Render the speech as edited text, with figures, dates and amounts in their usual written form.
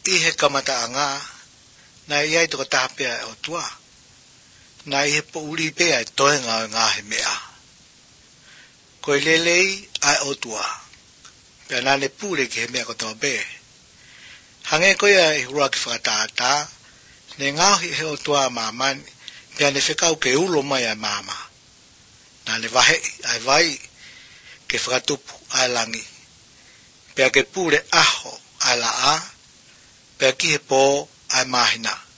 I he kamata anga na ia I toko tahapea o tua na I he po uri pea I toe ngā he mea ko I lelei ai o tua pea nane pūre ki he mea ko tau be hange ko ia I hurua ki whakataata ne ngāhi he o tua mamani pea ne whekau ke ulo mai ai mama na ne vahe ai vai ke whakatupu ai langi pea ke pūre aho ai la a pea ki he pō ai mahina